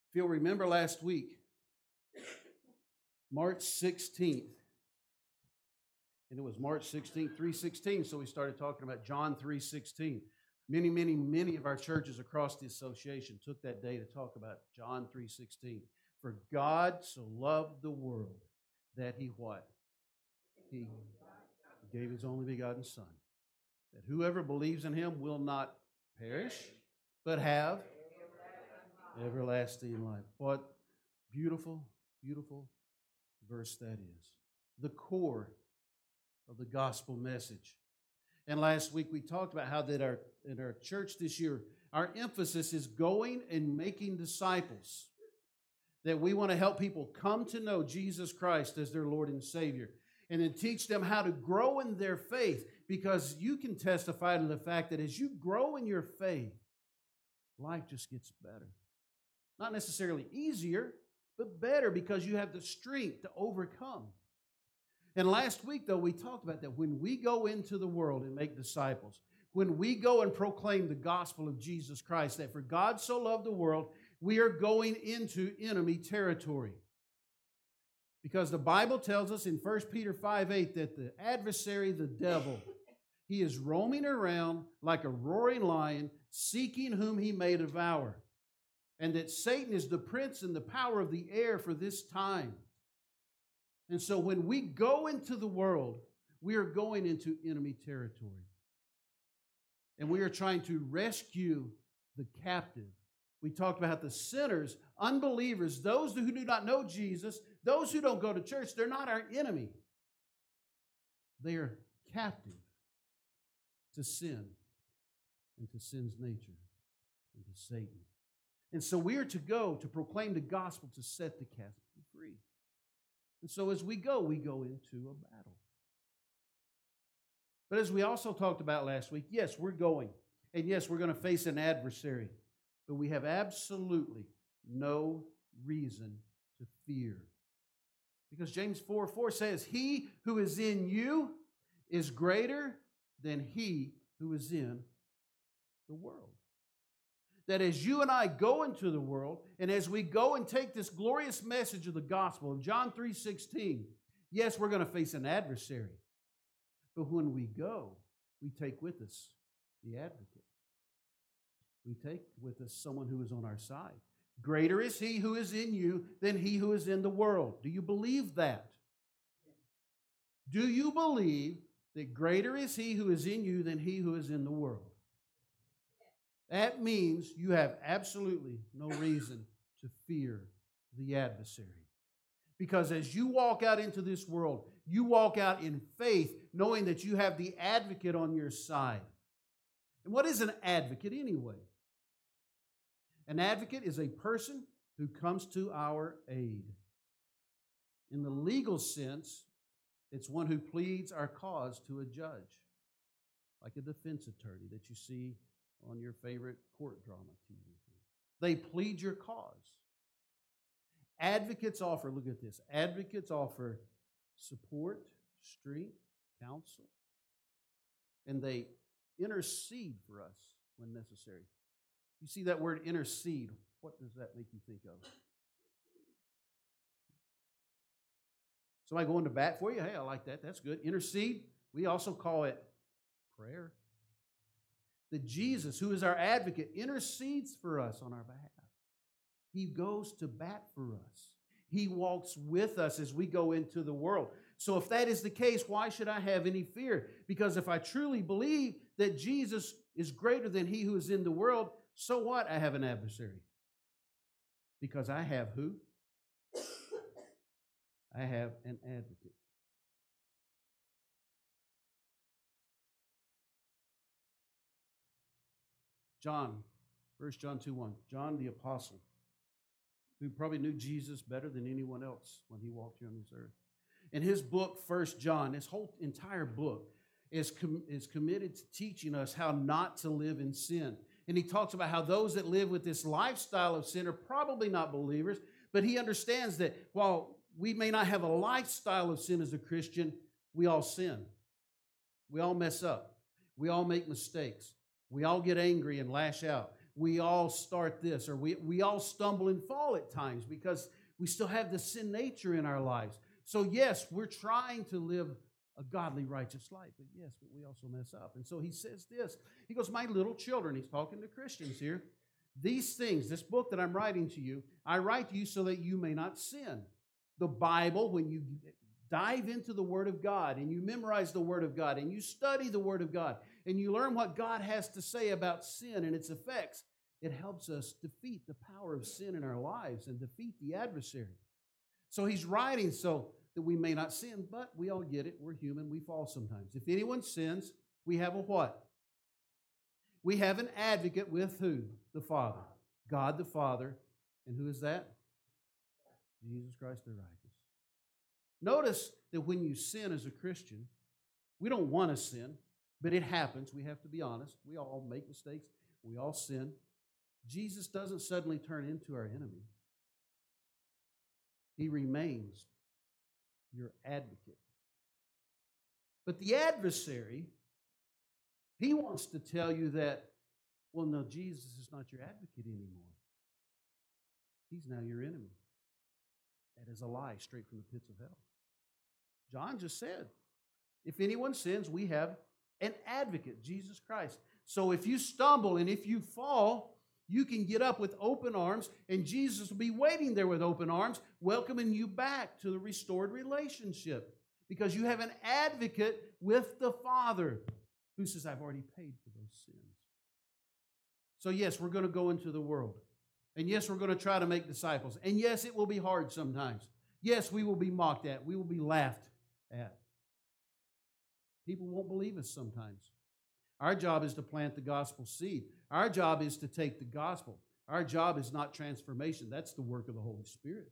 If you'll remember last week, March 16th, and it was March 16th, 3:16, so we started talking about John 3:16. Many of our churches across the association took that day to talk about John 3:16. For God so loved the world that He what? He gave His only begotten Son, that whoever believes in Him will not perish, but have everlasting life. What beautiful, beautiful verse that is. The core of the gospel message. And last week we talked about how that in our church this year, our emphasis is going and making disciples. That we want to help people come to know Jesus Christ as their Lord and Savior. And then teach them how to grow in their faith. Because you can testify to the fact that as you grow in your faith, life just gets better. Not necessarily easier, but better because you have the strength to overcome. And last week, though, we talked about that when we go into the world and make disciples, when we go and proclaim the gospel of Jesus Christ, that for God so loved the world, we are going into enemy territory. Because the Bible tells us in 1 Peter 5:8 that the adversary, the devil, he is roaming around like a roaring lion, seeking whom he may devour. And that Satan is the prince and the power of the air for this time. And so when we go into the world, we are going into enemy territory. And we are trying to rescue the captive. We talked about the sinners, unbelievers, those who do not know Jesus, those who don't go to church, they're not our enemy. They are captive to sin and to sin's nature and to Satan. And so we are to go to proclaim the gospel to set the captive free. And so as we go into a battle. But as we also talked about last week, yes, we're going. And yes, we're going to face an adversary. But we have absolutely no reason to fear. Because James 4:4 says, He who is in you is greater than he who is in the world. That as you and I go into the world, and as we go and take this glorious message of the gospel of John 3:16, yes, we're going to face an adversary. But when we go, we take with us the advocate. We take with us someone who is on our side. Greater is he who is in you than he who is in the world. Do you believe that? Do you believe that greater is he who is in you than he who is in the world? That means you have absolutely no reason to fear the adversary. Because as you walk out into this world, you walk out in faith, knowing that you have the advocate on your side. And what is an advocate anyway? An advocate is a person who comes to our aid. In the legal sense, it's one who pleads our cause to a judge, like a defense attorney that you see on your favorite court drama TV. They plead your cause. Advocates offer, look at this, advocates offer support, strength, counsel, and they intercede for us when necessary. You see that word intercede, what does that make you think of? Somebody going to bat for you? Hey, I like that. That's good. Intercede, we also call it prayer. That Jesus, who is our advocate, intercedes for us on our behalf. He goes to bat for us. He walks with us as we go into the world. So if that is the case, why should I have any fear? Because if I truly believe that Jesus is greater than he who is in the world, so what? I have an adversary. Because I have who? I have an advocate. John, 1 John 2:1, John the apostle, who probably knew Jesus better than anyone else when he walked here on this earth. In his book, 1 John, his whole entire book is committed to teaching us how not to live in sin. And he talks about how those that live with this lifestyle of sin are probably not believers, but he understands that while we may not have a lifestyle of sin as a Christian, we all sin. We all mess up. We all make mistakes. We all get angry and lash out. we all start this, or we all stumble and fall at times because we still have the sin nature in our lives. So yes, we're trying to live a godly, righteous life, but yes, but we also mess up. And so he says this, he goes, my little children, he's talking to Christians here, these things, this book that I'm writing to you, I write to you so that you may not sin. The Bible, when you dive into the Word of God and you memorize the Word of God and you study the Word of God and you learn what God has to say about sin and its effects, it helps us defeat the power of sin in our lives and defeat the adversary. So he's writing so that we may not sin, but we all get it. We're human. We fall sometimes. If anyone sins, we have a what? We have an advocate with who? The Father. God the Father. And who is that? Jesus Christ the righteous. Notice that when you sin as a Christian, we don't want to sin, but it happens. We have to be honest. We all make mistakes. We all sin. Jesus doesn't suddenly turn into our enemy. He remains your advocate. But the adversary, he wants to tell you that, well, no, Jesus is not your advocate anymore. He's now your enemy. That is a lie straight from the pits of hell. John just said, if anyone sins, we have an advocate, Jesus Christ. So if you stumble and if you fall, you can get up with open arms, and Jesus will be waiting there with open arms, welcoming you back to the restored relationship. Because you have an advocate with the Father who says, I've already paid for those sins. So yes, we're going to go into the world. And yes, we're going to try to make disciples. And yes, it will be hard sometimes. Yes, we will be mocked at. We will be laughed at. People won't believe us sometimes. Our job is to plant the gospel seed. Our job is to take the gospel. Our job is not transformation. That's the work of the Holy Spirit.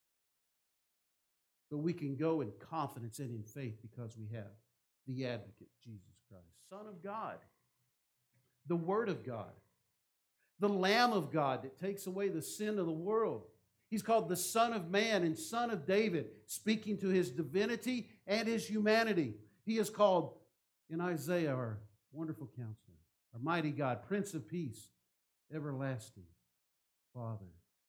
But we can go in confidence and in faith because we have the advocate, Jesus Christ, Son of God, the Word of God, the Lamb of God that takes away the sin of the world. He's called the Son of Man and Son of David, speaking to his divinity and his humanity. He is called in Isaiah our wonderful counselor, our mighty God, Prince of Peace, everlasting Father.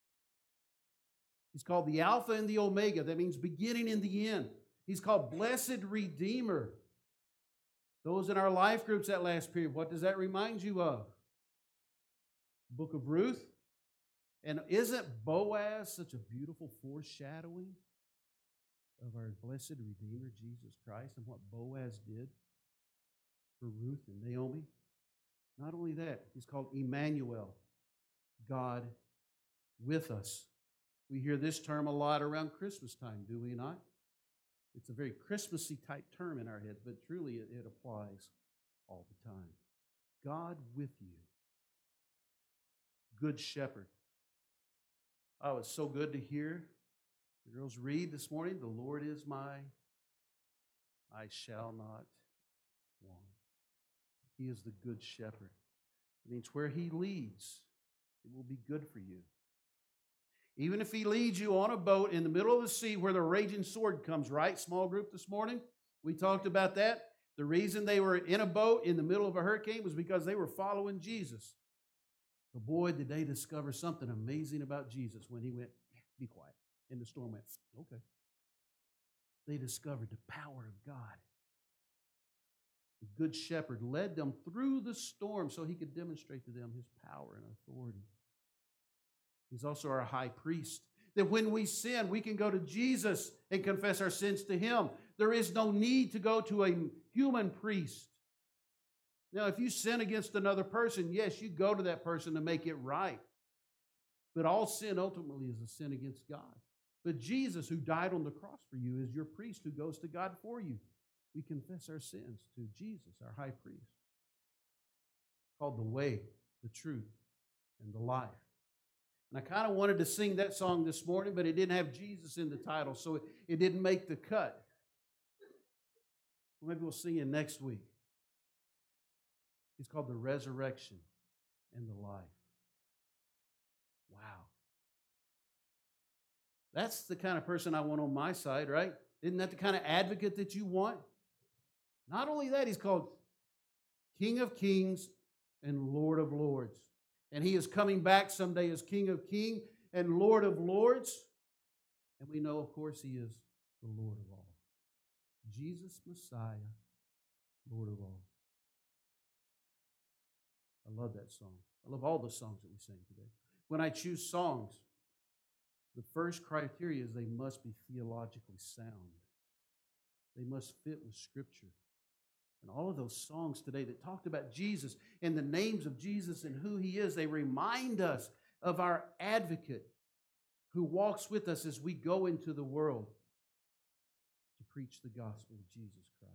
He's called the Alpha and the Omega. That means beginning and the end. He's called Blessed Redeemer. Those in our life groups that last period, what does that remind you of? Book of Ruth. And isn't Boaz such a beautiful foreshadowing of our blessed Redeemer, Jesus Christ, and what Boaz did for Ruth and Naomi? Not only that, he's called Emmanuel, God with us. We hear this term a lot around Christmas time, do we not? It's a very Christmassy type term in our heads, but truly it applies all the time. God with you. Good Shepherd. Oh, it's so good to hear the girls read this morning, the Lord is I shall not want. He is the Good Shepherd. It means where he leads, it will be good for you. Even if he leads you on a boat in the middle of the sea where the raging sword comes, right? Small group this morning, we talked about that. The reason they were in a boat in the middle of a hurricane was because they were following Jesus. But boy, did they discover something amazing about Jesus when he went, be quiet. And the storm went, okay. They discovered the power of God. The Good Shepherd led them through the storm so he could demonstrate to them his power and authority. He's also our high priest. That when we sin, we can go to Jesus and confess our sins to him. There is no need to go to a human priest. Now, if you sin against another person, yes, you go to that person to make it right. But all sin ultimately is a sin against God. But Jesus, who died on the cross for you, is your priest who goes to God for you. We confess our sins to Jesus, our high priest, called the way, the truth, and the life. And I kind of wanted to sing that song this morning, but it didn't have Jesus in the title, so it didn't make the cut. Maybe we'll sing it next week. It's called the resurrection and the life. Wow. That's the kind of person I want on my side, right? Isn't that the kind of advocate that you want? Not only that, he's called King of Kings and Lord of Lords. And He is coming back someday as King of Kings and Lord of Lords. And we know, of course, He is the Lord of all. Jesus Messiah, Lord of all. I love that song. I love all the songs that we sing today. When I choose songs, the first criteria is they must be theologically sound. They must fit with Scripture. And all of those songs today that talked about Jesus and the names of Jesus and who He is, they remind us of our advocate who walks with us as we go into the world to preach the gospel of Jesus Christ.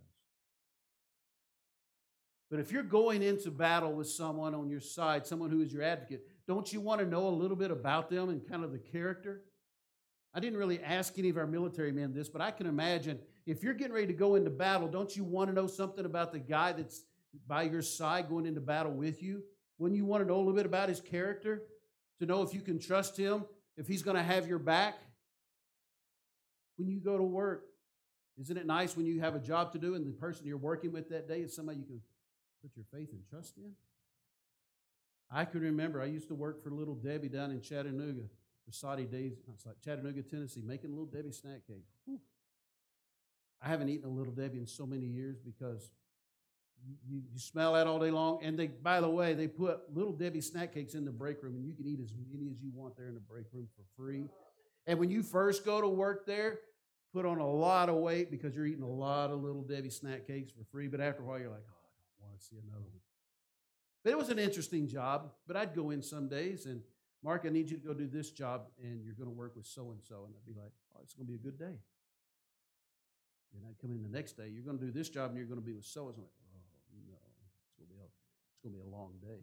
But if you're going into battle with someone on your side, someone who is your advocate, don't you want to know a little bit about them and kind of the character? I didn't really ask any of our military men this, but I can imagine if you're getting ready to go into battle, don't you want to know something about the guy that's by your side going into battle with you? Wouldn't you want to know a little bit about his character? To know if you can trust him, if he's going to have your back? When you go to work, isn't it nice when you have a job to do and the person you're working with that day is somebody you can put your faith and trust in? I can remember I used to work for Little Debbie down in Chattanooga, for Chattanooga, Tennessee, making Little Debbie snack cakes. Whew. I haven't eaten a Little Debbie in so many years because you smell that all day long. And they, by the way, they put Little Debbie snack cakes in the break room, and you can eat as many as you want there in the break room for free. And when you first go to work there, put on a lot of weight because you're eating a lot of Little Debbie snack cakes for free. But after a while, you're like, oh, I don't want to see another one. But it was an interesting job. But I'd go in some days and, Mark, I need you to go do this job, and you're going to work with so-and-so. And I'd be like, oh, it's going to be a good day. Then I'd come in the next day, you're going to do this job, and you're going to be with so-and-so. Like, oh, no, it's going to be a long day.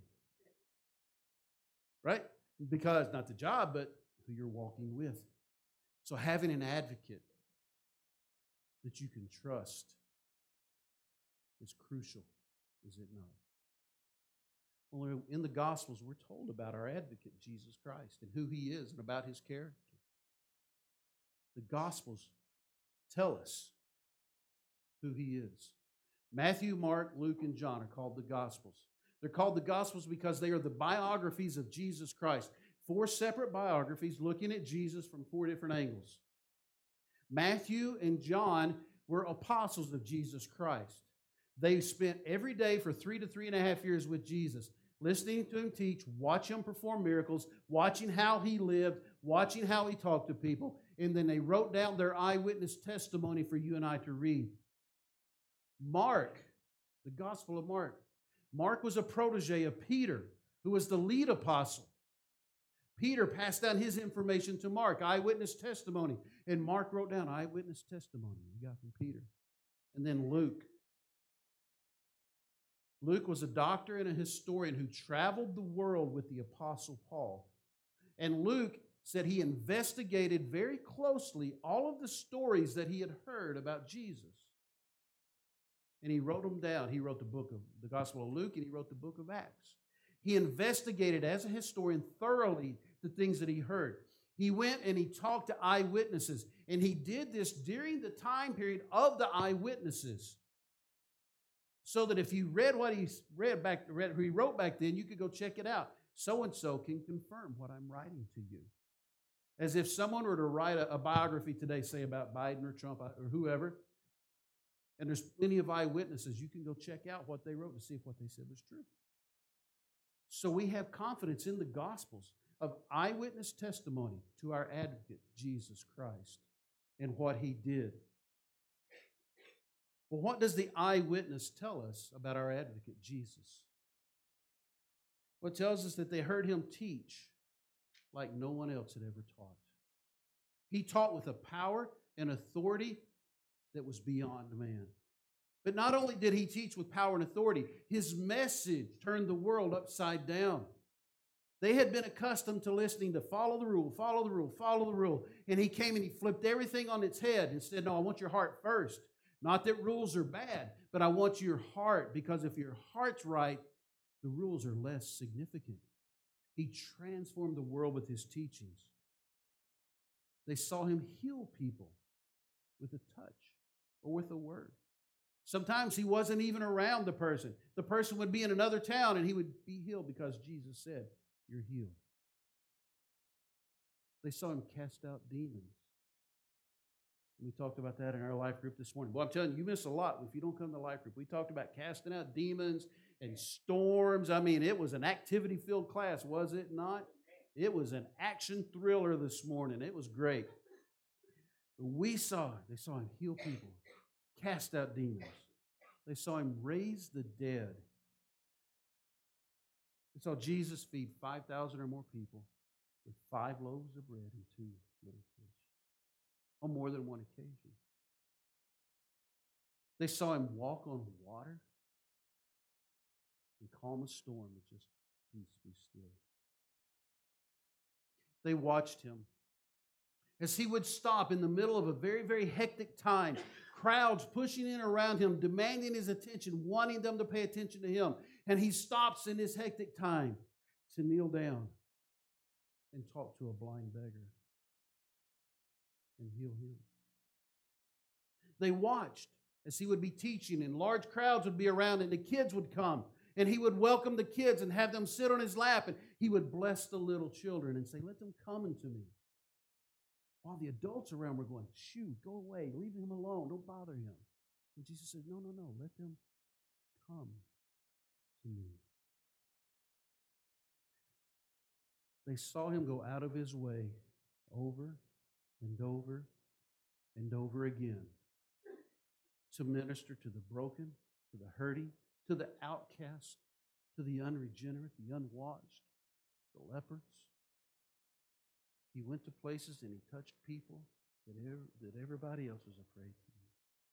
Right? Because not the job, but who you're walking with. So having an advocate that you can trust is crucial, is it not? Well, in the Gospels, we're told about our advocate, Jesus Christ, and who He is and about His character. The Gospels tell us who He is. Matthew, Mark, Luke, and John are called the Gospels. They're called the Gospels because they are the biographies of Jesus Christ. 4 separate biographies looking at Jesus from 4 different angles. Matthew and John were apostles of Jesus Christ. They spent every day for 3 to 3.5 years with Jesus, listening to Him teach, watching Him perform miracles, watching how He lived, watching how He talked to people, and then they wrote down their eyewitness testimony for you and I to read. Mark, the Gospel of Mark. Mark was a protege of Peter, who was the lead apostle. Peter passed down his information to Mark, eyewitness testimony. And Mark wrote down eyewitness testimony we got from Peter. And then Luke. Luke was a doctor and a historian who traveled the world with the Apostle Paul. And Luke said he investigated very closely all of the stories that he had heard about Jesus. And he wrote them down. He wrote the Gospel of Luke, and he wrote the book of Acts. He investigated as a historian thoroughly the things that he heard. He went and he talked to eyewitnesses, and he did this during the time period of the eyewitnesses. So that if you read what he wrote back then, you could go check it out. So-and-so can confirm what I'm writing to you. As if someone were to write a biography today, say about Biden or Trump or whoever, and there's plenty of eyewitnesses, you can go check out what they wrote to see if what they said was true. So we have confidence in the Gospels of eyewitness testimony to our advocate, Jesus Christ, and what He did. Well, what does the eyewitness tell us about our advocate, Jesus? Well, it tells us that they heard Him teach like no one else had ever taught. He taught with a power and authority that was beyond man. But not only did He teach with power and authority, His message turned the world upside down. They had been accustomed to listening to follow the rule, follow the rule, follow the rule. And He came and He flipped everything on its head and said, no, I want your heart first. Not that rules are bad, but I want your heart, because if your heart's right, the rules are less significant. He transformed the world with His teachings. They saw Him heal people with a touch or with a word. Sometimes He wasn't even around the person. The person would be in another town and he would be healed because Jesus said, you're healed. They saw him cast out demons. We talked about that in our life group this morning. Well, I'm telling you, you miss a lot if you don't come to life group. We talked about casting out demons and storms. I mean, it was an activity-filled class, was it not? It was an action thriller this morning. It was great. They saw him heal people, cast out demons. They saw him raise the dead. They saw Jesus feed 5,000 or more people with 5 loaves of bread and 2 little fish on more than one occasion. They saw him walk on water and calm a storm with just peace, be still. They watched him as he would stop in the middle of a very, very hectic time, crowds pushing in around him, demanding his attention, wanting them to pay attention to him. And he stops in this hectic time to kneel down and talk to a blind beggar and heal him. They watched as he would be teaching, and large crowds would be around, and the kids would come, and he would welcome the kids and have them sit on his lap, and he would bless the little children and say, "Let them come unto me." While the adults around were going, "Shoo, go away, leave him alone, don't bother him." And Jesus said, No, let them come to me. They saw him go out of his way over and over and over again to minister to the broken, to the hurting, to the outcast, to the unregenerate, the unwashed, the lepers. He went to places and he touched people that everybody else was afraid to do.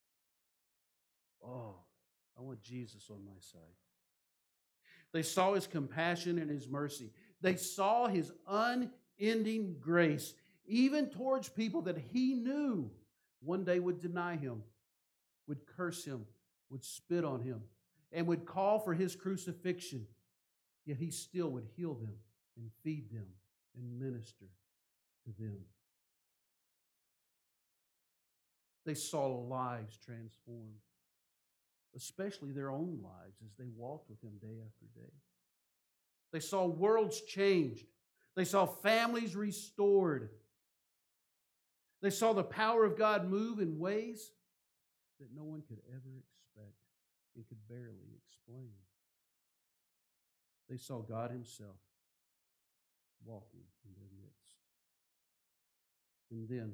Oh, I want Jesus on my side. They saw his compassion and his mercy. They saw his unending grace, even towards people that he knew one day would deny him, would curse him, would spit on him, and would call for his crucifixion. Yet he still would heal them and feed them and minister to them. They saw lives transformed, especially their own lives as they walked with him day after day. They saw worlds changed. They saw families restored. They saw the power of God move in ways that no one could ever expect and could barely explain. They saw God himself walking in their midst. And then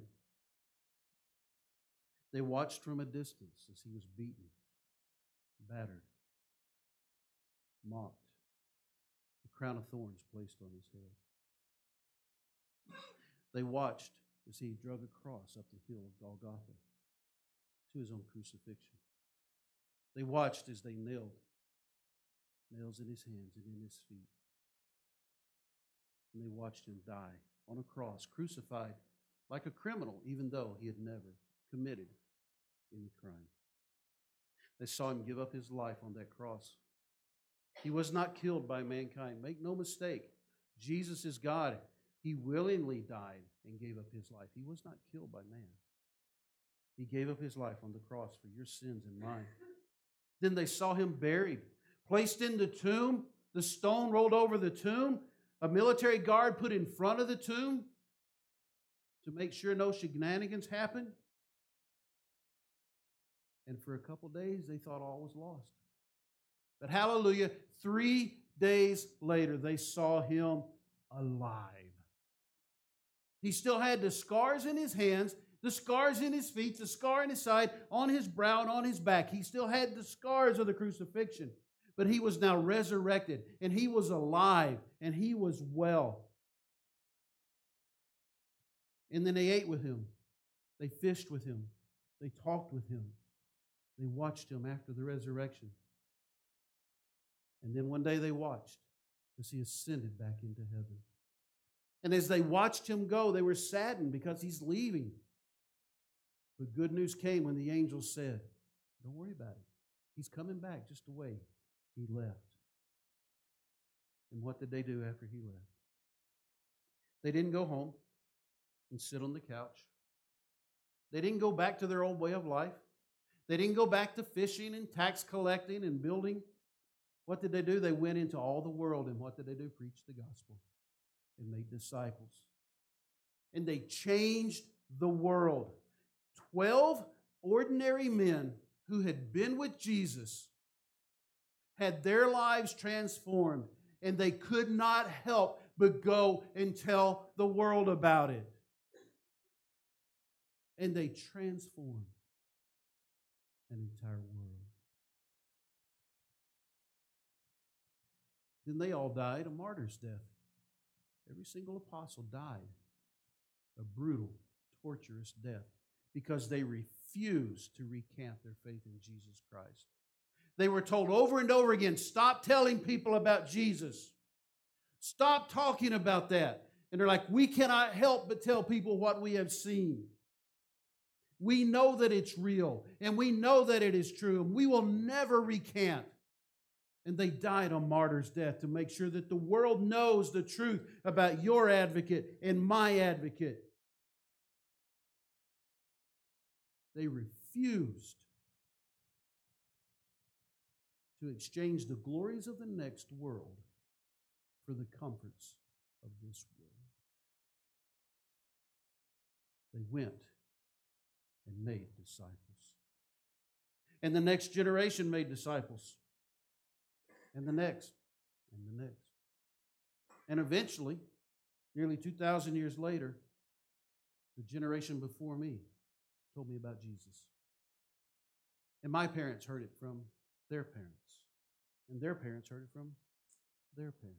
they watched from a distance as he was beaten, battered, mocked, a crown of thorns placed on his head. They watched as he drug a cross up the hill of Golgotha to his own crucifixion. They watched as they nailed nails in his hands and in his feet. And they watched him die on a cross, crucified like a criminal, even though he had never committed any crime. They saw him give up his life on that cross. He was not killed by mankind. Make no mistake, Jesus is God. He willingly died and gave up his life. He was not killed by man. He gave up his life on the cross for your sins and mine. Then they saw him buried, placed in the tomb, the stone rolled over the tomb, a military guard put in front of the tomb to make sure no shenanigans happened. And for a couple days, they thought all was lost. But hallelujah, 3 days later, they saw him alive. He still had the scars in his hands, the scars in his feet, the scar in his side, on his brow and on his back. He still had the scars of the crucifixion. But he was now resurrected, and he was alive, and he was well. And then they ate with him. They fished with him. They talked with him. They watched him after the resurrection. And then one day they watched as he ascended back into heaven. And as they watched him go, they were saddened because he's leaving. But good news came when the angel said, "Don't worry about it. He's coming back just the way he left." And what did they do after he left? They didn't go home and sit on the couch. They didn't go back to their old way of life. They didn't go back to fishing and tax collecting and building What did they do? They went into all the world, and what did they do? Preach the gospel and made disciples. And they changed the world. 12 ordinary men who had been with Jesus had their lives transformed, and they could not help but go and tell the world about it. And they transformed an entire world. Then they all died a martyr's death. Every single apostle died a brutal, torturous death because they refused to recant their faith in Jesus Christ. They were told over and over again, stop telling people about Jesus. Stop talking about that. And they're like, we cannot help but tell people what we have seen. We know that it's real, and we know that it is true, and we will never recant. And they died a martyr's death to make sure that the world knows the truth about your advocate and my advocate. They refused to exchange the glories of the next world for the comforts of this world. They went and made disciples. And the next generation made disciples. And the next, and the next. And eventually, nearly 2,000 years later, the generation before me told me about Jesus. And my parents heard it from their parents. And their parents heard it from their parents.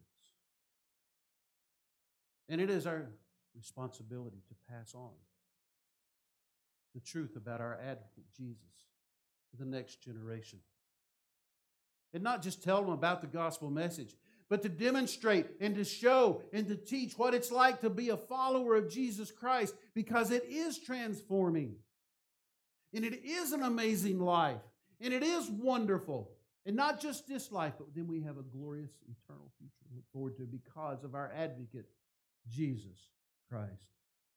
And it is our responsibility to pass on the truth about our advocate, Jesus, to the next generation. And not just tell them about the gospel message, but to demonstrate and to show and to teach what it's like to be a follower of Jesus Christ, because it is transforming. And it is an amazing life. And it is wonderful. And not just this life, but then we have a glorious eternal future to look forward to because of our advocate, Jesus Christ.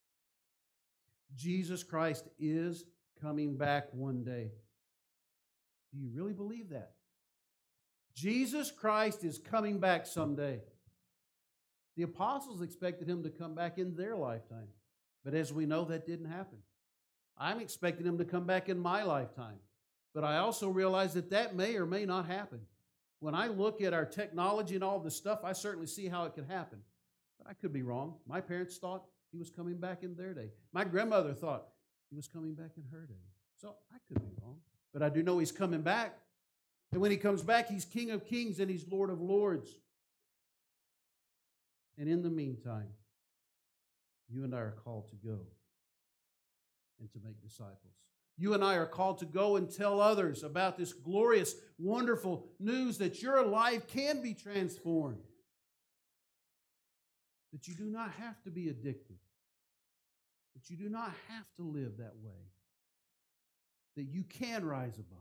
Jesus Christ is coming back one day. Do you really believe that? Jesus Christ is coming back someday. The apostles expected him to come back in their lifetime. But as we know, that didn't happen. I'm expecting him to come back in my lifetime. But I also realize that that may or may not happen. When I look at our technology and all this stuff, I certainly see how it could happen. But I could be wrong. My parents thought he was coming back in their day. My grandmother thought he was coming back in her day. So I could be wrong. But I do know he's coming back. And when he comes back, he's King of Kings and he's Lord of Lords. And in the meantime, you and I are called to go and to make disciples. You and I are called to go and tell others about this glorious, wonderful news that your life can be transformed. That you do not have to be addicted. That you do not have to live that way. That you can rise above.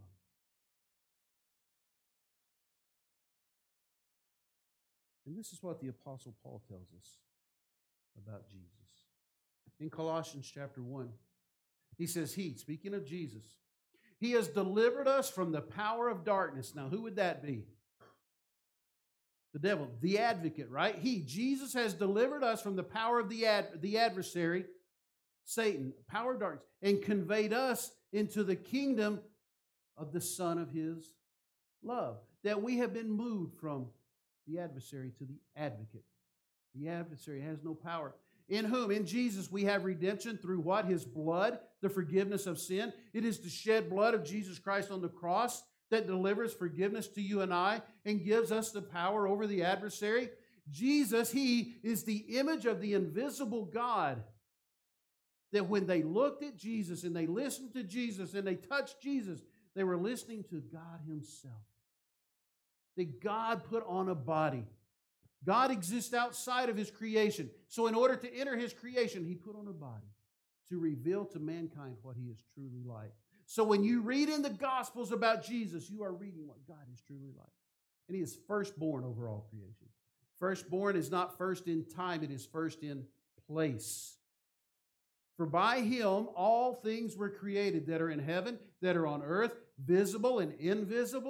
And this is what the Apostle Paul tells us about Jesus. In Colossians chapter 1, he says, speaking of Jesus, he has delivered us from the power of darkness. Now, who would that be? The devil, the advocate, right? Jesus has delivered us from the power of the adversary, Satan, power of darkness, and conveyed us into the kingdom of the Son of his love. That we have been moved from the adversary to the advocate. The adversary has no power. In whom? In Jesus we have redemption through what? His blood, the forgiveness of sin. It is the shed blood of Jesus Christ on the cross that delivers forgiveness to you and I and gives us the power over the adversary. Jesus, he is the image of the invisible God. That when they looked at Jesus and they listened to Jesus and they touched Jesus, they were listening to God himself. That God put on a body. God exists outside of his creation. So in order to enter his creation, he put on a body to reveal to mankind what he is truly like. So when you read in the Gospels about Jesus, you are reading what God is truly like. And he is firstborn over all creation. Firstborn is not first in time, it is first in place. For by him all things were created that are in heaven, that are on earth, visible and invisible,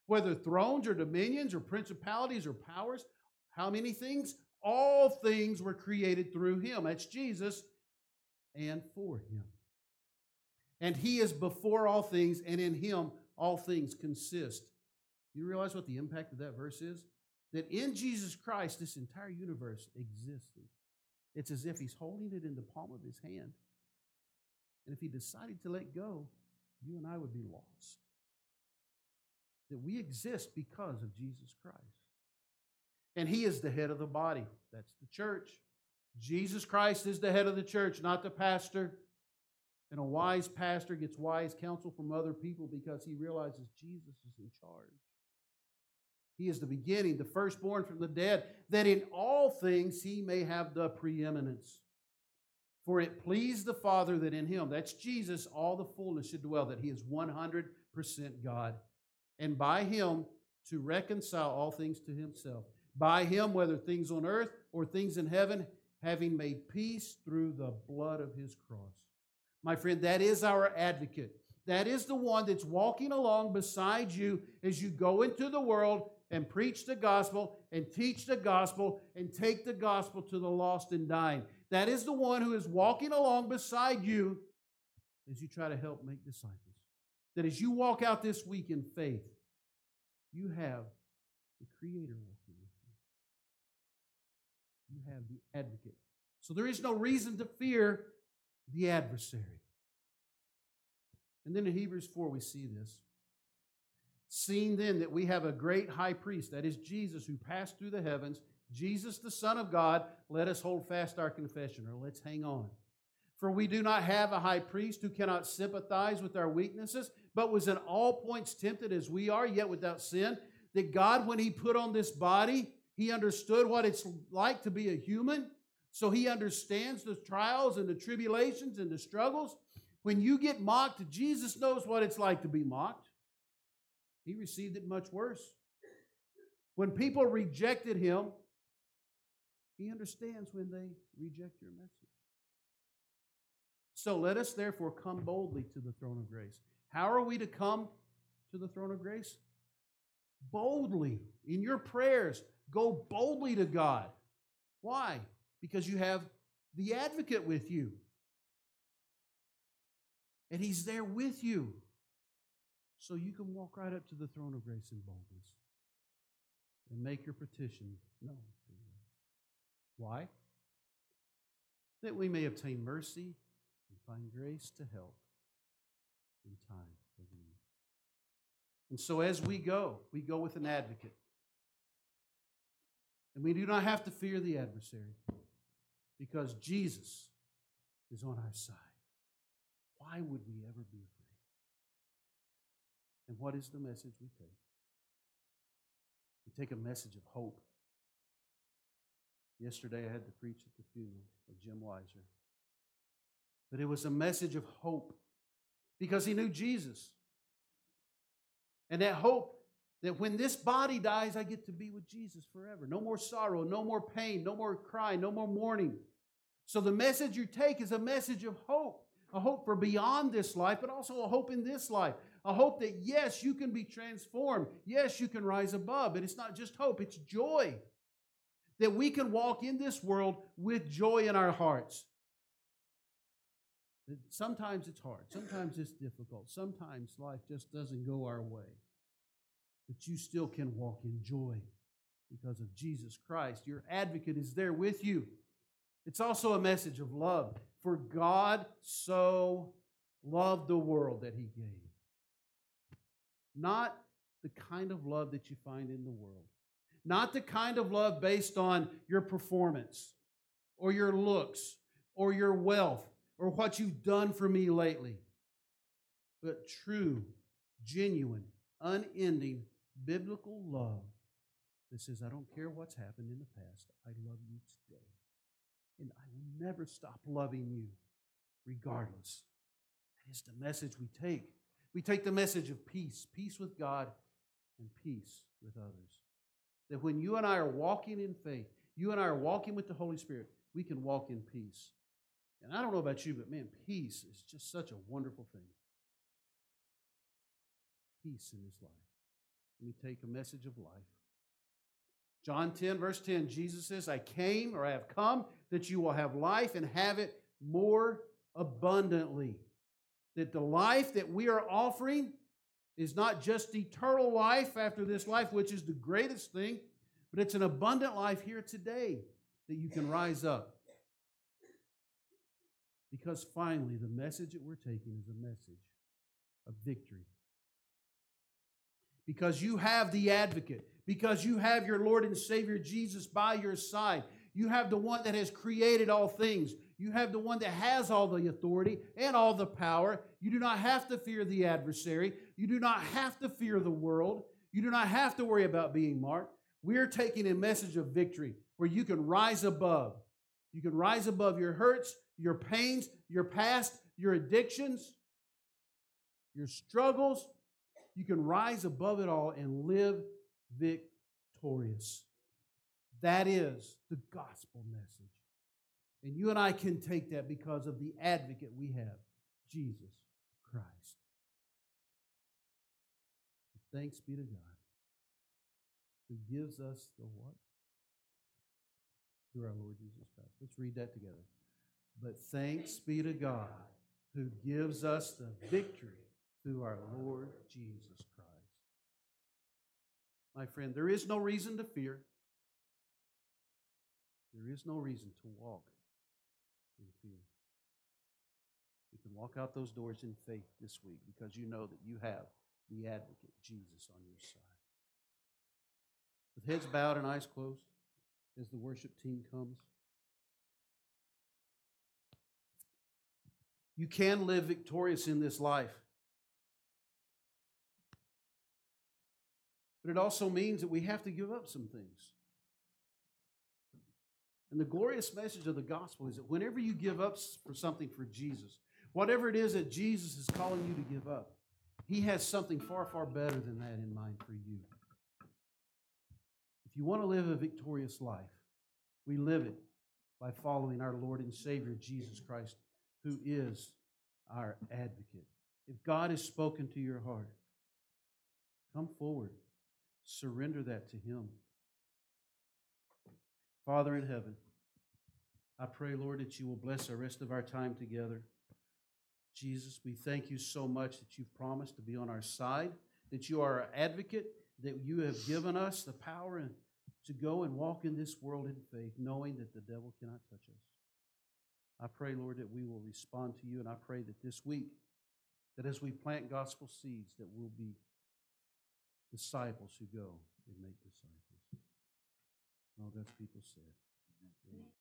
whether thrones or dominions or principalities or powers. How many things? All things were created through him. That's Jesus, and for him. And he is before all things, and in him all things consist. You realize what the impact of that verse is? That in Jesus Christ, this entire universe existed. It's as if he's holding it in the palm of his hand. And if he decided to let go, you and I would be lost. That we exist because of Jesus Christ. And he is the head of the body. That's the church. Jesus Christ is the head of the church, not the pastor. And a wise pastor gets wise counsel from other people because he realizes Jesus is in charge. He is the beginning, the firstborn from the dead, that in all things he may have the preeminence. For it pleased the Father that in him, that's Jesus, all the fullness should dwell, that he is 100% God. And by him to reconcile all things to himself. By him, whether things on earth or things in heaven, having made peace through the blood of his cross. My friend, that is our advocate. That is the one that's walking along beside you as you go into the world and preach the gospel and teach the gospel and take the gospel to the lost and dying. That is the one who is walking along beside you as you try to help make disciples. That as you walk out this week in faith, you have the Creator walking with you. You have the advocate. So there is no reason to fear the adversary. And then in Hebrews 4 we see this. Seeing then that we have a great high priest, that is Jesus, who passed through the heavens, Jesus the Son of God, let us hold fast our confession, or let's hang on. For we do not have a high priest who cannot sympathize with our weaknesses, but was in all points tempted as we are, yet without sin. That God, when he put on this body, he understood what it's like to be a human. So he understands the trials and the tribulations and the struggles. When you get mocked, Jesus knows what it's like to be mocked. He received it much worse. When people rejected him, he understands when they reject your message. So let us therefore come boldly to the throne of grace. How are we to come to the throne of grace? Boldly. In your prayers, go boldly to God. Why? Because you have the advocate with you. And he's there with you. So you can walk right up to the throne of grace in boldness and make your petition known to him. Why? That we may obtain mercy and find grace to help in time of need. And so as we go with an advocate. And we do not have to fear the adversary because Jesus is on our side. Why would we ever be afraid? And what is the message we take? We take a message of hope. Yesterday I had to preach at the funeral of Jim Weiser. But it was a message of hope because he knew Jesus. And that hope that when this body dies, I get to be with Jesus forever. No more sorrow, no more pain, no more crying, no more mourning. So the message you take is a message of hope. A hope for beyond this life, but also a hope in this life. A hope that, yes, you can be transformed. Yes, you can rise above. But it's not just hope, it's joy. That we can walk in this world with joy in our hearts. Sometimes it's hard. Sometimes it's difficult. Sometimes life just doesn't go our way. But you still can walk in joy because of Jesus Christ. Your advocate is there with you. It's also a message of love. For God so loved the world that he gave. Not the kind of love that you find in the world. Not the kind of love based on your performance or your looks or your wealth or what you've done for me lately. But true, genuine, unending, biblical love that says, I don't care what's happened in the past. I love you today. And I will never stop loving you regardless. That is the message we take. We take the message of peace, peace with God and peace with others. That when you and I are walking in faith, you and I are walking with the Holy Spirit, we can walk in peace. And I don't know about you, but man, peace is just such a wonderful thing. Peace in this life. Let me take a message of life. John 10, verse 10, Jesus says, I came, or I have come, that you will have life and have it more abundantly. That the life that we are offering is not just eternal life after this life, which is the greatest thing, but it's an abundant life here today that you can rise up. Because finally, the message that we're taking is a message of victory. Because you have the advocate. Because you have your Lord and Savior Jesus by your side. You have the one that has created all things. You have the one that has all the authority and all the power. You do not have to fear the adversary. You do not have to fear the world. You do not have to worry about being marked. We're taking a message of victory where you can rise above. You can rise above your hurts, your pains, your past, your addictions, your struggles. You can rise above it all and live victorious. That is the gospel message. And you and I can take that because of the advocate we have, Jesus Christ. Thanks be to God, who gives us the what? Through our Lord Jesus Christ. Let's read that together. But thanks be to God, who gives us the victory through our Lord Jesus Christ. My friend, there is no reason to fear. There is no reason to walk in fear. You can walk out those doors in faith this week because you know that you have the advocate, Jesus, on your side. With heads bowed and eyes closed as the worship team comes. You can live victorious in this life. But it also means that we have to give up some things. And the glorious message of the gospel is that whenever you give up for something for Jesus, whatever it is that Jesus is calling you to give up, He has something far, far better than that in mind for you. If you want to live a victorious life, we live it by following our Lord and Savior, Jesus Christ, who is our advocate. If God has spoken to your heart, come forward. Surrender that to Him. Father in heaven, I pray, Lord, that you will bless the rest of our time together. Jesus, we thank you so much that you've promised to be on our side, that you are our advocate, that you have given us the power to go and walk in this world in faith, knowing that the devil cannot touch us. I pray, Lord, that we will respond to you, and I pray that this week, that as we plant gospel seeds, that we'll be disciples who go and make disciples. All God's people said. Amen.